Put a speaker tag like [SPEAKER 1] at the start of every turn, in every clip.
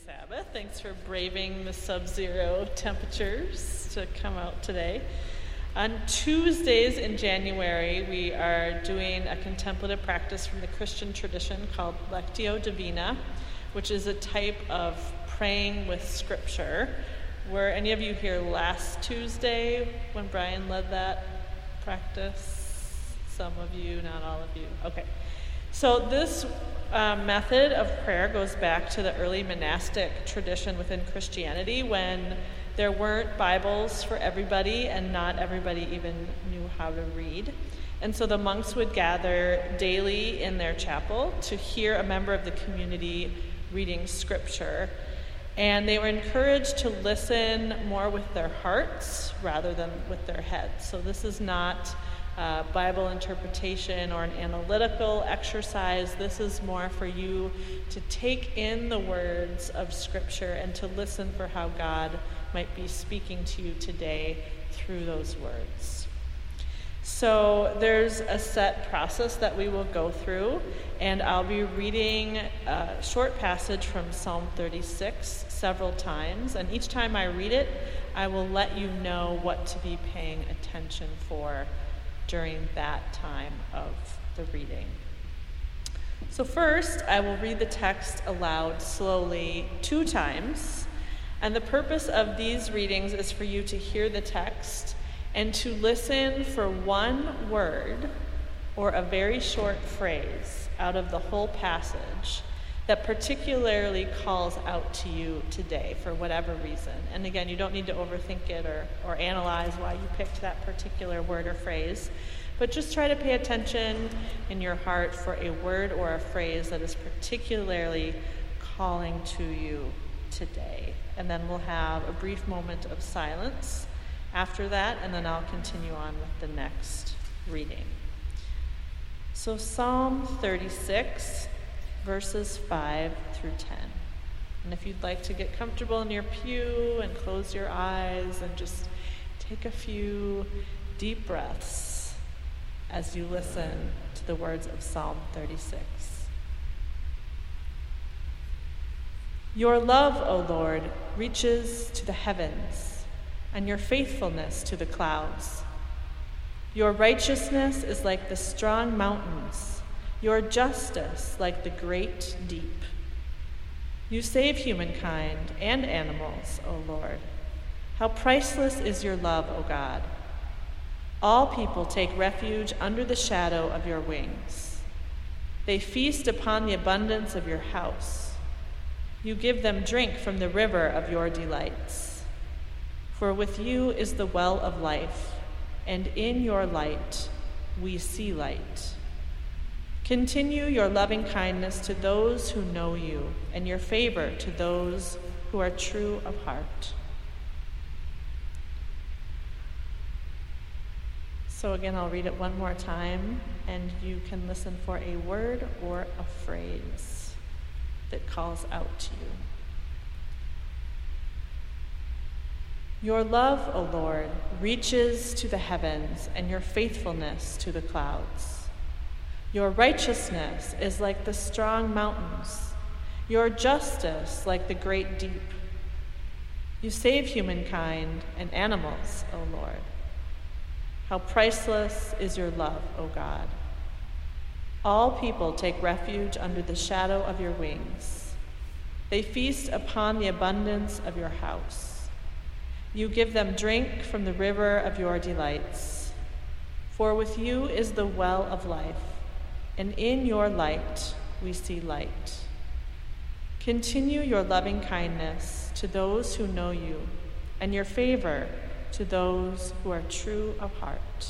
[SPEAKER 1] Sabbath. Thanks for braving the sub-zero temperatures to come out today. On Tuesdays in January, we are doing a contemplative practice from the Christian tradition called Lectio Divina, which is a type of praying with Scripture. Were any of you here last Tuesday when Brian led that practice? Some of you, not all of you. Okay. So this method of prayer goes back to the early monastic tradition within Christianity when there weren't Bibles for everybody and not everybody even knew how to read. And so the monks would gather daily in their chapel to hear a member of the community reading Scripture. And they were encouraged to listen more with their hearts rather than with their heads. So this is not Bible interpretation or an analytical exercise. This is more for you to take in the words of Scripture and to listen for how God might be speaking to you today through those words. So there's a set process that we will go through, and I'll be reading a short passage from Psalm 36 several times, and each time I read it, I will let you know what to be paying attention for during that time of the reading. So first, I will read the text aloud slowly 2 times, and the purpose of these readings is for you to hear the text and to listen for one word or a very short phrase out of the whole passage that particularly calls out to you today for whatever reason. And again, you don't need to overthink it or analyze why you picked that particular word or phrase, but just try to pay attention in your heart for a word or a phrase that is particularly calling to you today. And then we'll have a brief moment of silence after that, and then I'll continue on with the next reading. So Psalm 36, verses 5 through 10. And if you'd like to get comfortable in your pew and close your eyes and just take a few deep breaths as you listen to the words of Psalm 36. Your love, O Lord, reaches to the heavens, and your faithfulness to the clouds. Your righteousness is like the strong mountains, your justice like the great deep. You save humankind and animals, O Lord. How priceless is your love, O God. All people take refuge under the shadow of your wings. They feast upon the abundance of your house. You give them drink from the river of your delights. For with you is the well of life, and in your light we see light. Continue your loving kindness to those who know you, and your favor to those who are true of heart. So again, I'll read it one more time, and you can listen for a word or a phrase that calls out to you. Your love, O Lord, reaches to the heavens, and your faithfulness to the clouds. Your righteousness is like the strong mountains, your justice like the great deep. You save humankind and animals, O Lord. How priceless is your love, O God. All people take refuge under the shadow of your wings. They feast upon the abundance of your house. You give them drink from the river of your delights. For with you is the well of life, and in your light we see light. Continue your loving kindness to those who know you, and your favor to those who are true of heart.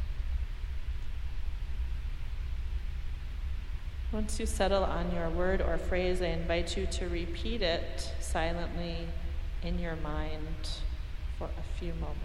[SPEAKER 1] Once you settle on your word or phrase, I invite you to repeat it silently in your mind for a few moments.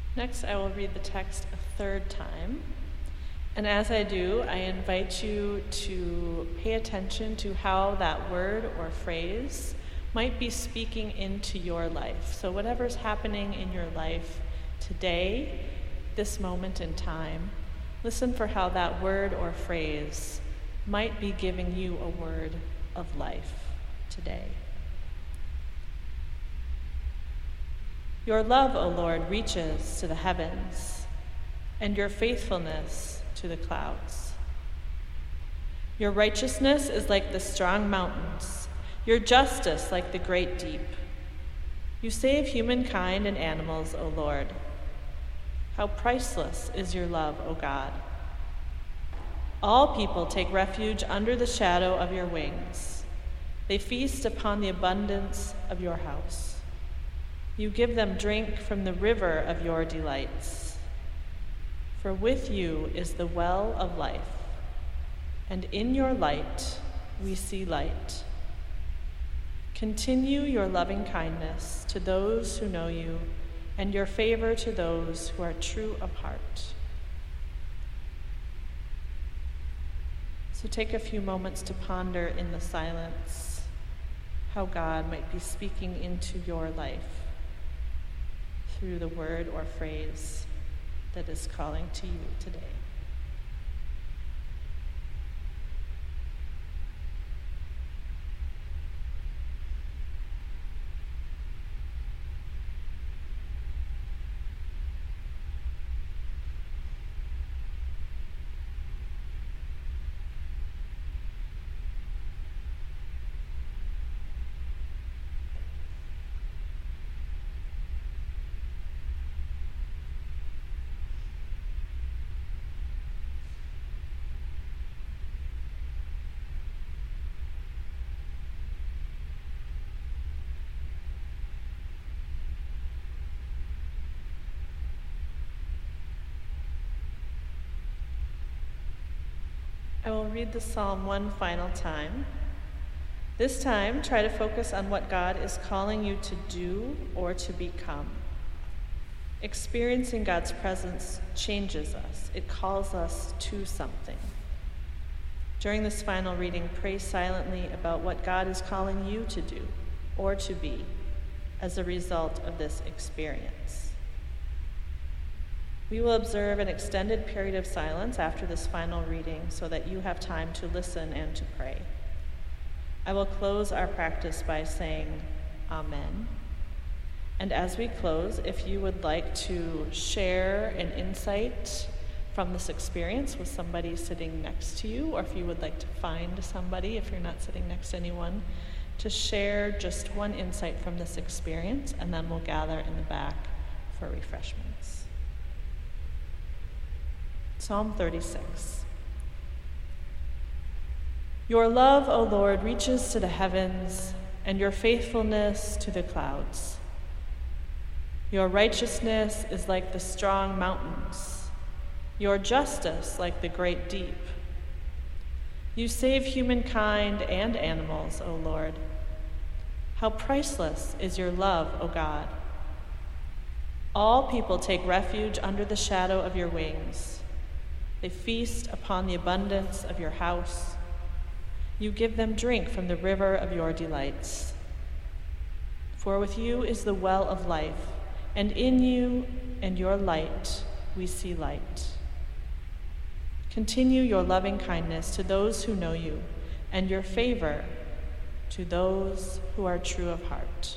[SPEAKER 1] Next, I will read the text a third time. And as I do, I invite you to pay attention to how that word or phrase might be speaking into your life. So whatever's happening in your life today, this moment in time, listen for how that word or phrase might be giving you a word of life today. Your love, O Lord, reaches to the heavens, and your faithfulness to the clouds. Your righteousness is like the strong mountains, your justice like the great deep. You save humankind and animals, O Lord. How priceless is your love, O God. All people take refuge under the shadow of your wings. They feast upon the abundance of your house. You give them drink from the river of your delights. For with you is the well of life, and in your light we see light. Continue your loving kindness to those who know you, and your favor to those who are true of heart. So take a few moments to ponder in the silence how God might be speaking into your life through the word or phrase that is calling to you today. I will read the psalm one final time. This time, try to focus on what God is calling you to do or to become. Experiencing God's presence changes us. It calls us to something. During this final reading, pray silently about what God is calling you to do or to be as a result of this experience. We will observe an extended period of silence after this final reading so that you have time to listen and to pray. I will close our practice by saying Amen. And as we close, if you would like to share an insight from this experience with somebody sitting next to you, or if you would like to find somebody, if you're not sitting next to anyone, to share just one insight from this experience, and then we'll gather in the back for refreshments. Psalm 36. Your love, O Lord, reaches to the heavens, and your faithfulness to the clouds. Your righteousness is like the strong mountains, your justice like the great deep. You save humankind and animals, O Lord. How priceless is your love, O God. All people take refuge under the shadow of your wings. They feast upon the abundance of your house. You give them drink from the river of your delights. For with you is the well of life, and in you and your light we see light. Continue your loving kindness to those who know you, and your favor to those who are true of heart.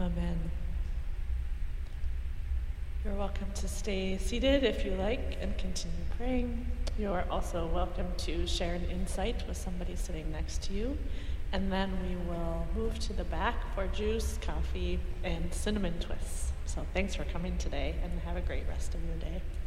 [SPEAKER 1] Amen. You're welcome to stay seated if you like and continue praying. You're also welcome to share an insight with somebody sitting next to you. And then we will move to the back for juice, coffee, and cinnamon twists. So thanks for coming today, and have a great rest of your day.